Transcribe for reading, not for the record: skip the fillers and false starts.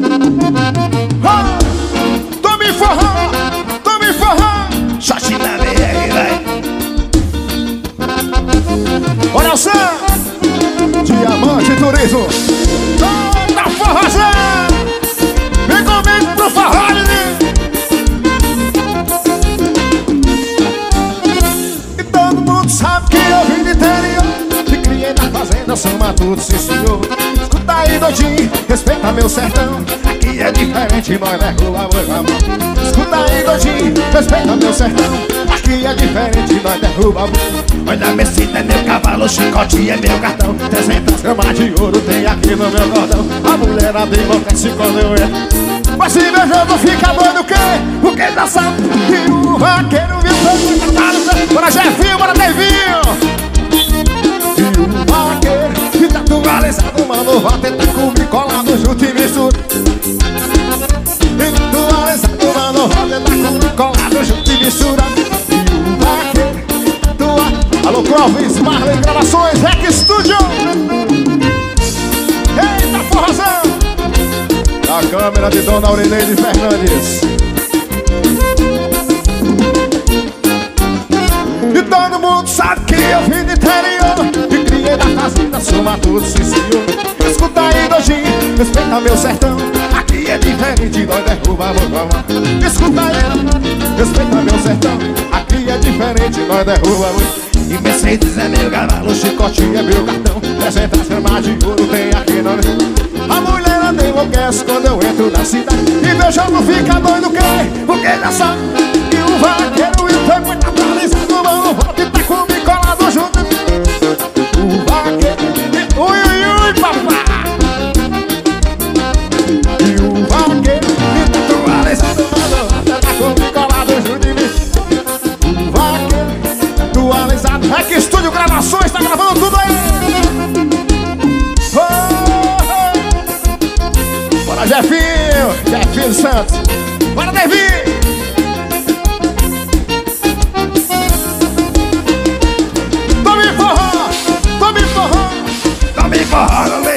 Tome forró, shot na BR, vai. Olha só, Diamante Turismo, toda forrozão. Vem comigo pro forró, menino. E todo mundo sabe que eu vim do interior, me criei na fazenda São Matuto, sim senhor. Escuta aí, doidinho, respeita meu sertão. Aqui é diferente, nós derrubamos a mão. Escuta aí, doidinho, respeita meu sertão. Aqui é diferente, nós derrubamos. Olha a Messina é meu cavalo, chicote é meu cartão. 300 gramas de ouro tem aqui no meu cordão. A mulherada enlouquece quando eu entro. Mas se beijando fica doido o quê? Porque já sabe que o vaqueiro viu tanto. Bora Jefinho, bora Devinho. E o vaqueiro que tá atualizado, mano, vai tentar comigo colado junto e mistura. E atualizado, mano, vai tentar comigo colado junto e mistura. Alô, Clóvis, Marley Gravações, Rec Studio. Eita, forrozão. A câmera de Dona Aurineide Fernandes. E todo mundo sabe que eu vim do interior, me criei na fazenda São Matuto, sim senhor. Escuta aí, dojinho, respeita meu sertão. Aqui é diferente, nós derrubamos a mão. Escuta aí, respeita meu sertão. Aqui é diferente, nós derrubamos. E Mercedes é meu cavalo, chicote é meu cartão. 300 gramas de ouro tem aqui no... A mulherada enlouquece quando eu entro na cidade. E beijando fica doido quem? Porque já sabe que o vaqueiro e o tempo é atualizado. Mano, volta e tá comigo colado junto. O vaqueiro e... Ui, ui, ui, papá. E o vaqueiro e tá atualizado. Mano, volta e tá comigo colado junto em mim. O vaqueiro atualizado. É que Estúdio Gravações tá gravando tudo aí. Bora Jefinho Santos. Bora Devinho. Tome forró, tome forró, tome forró.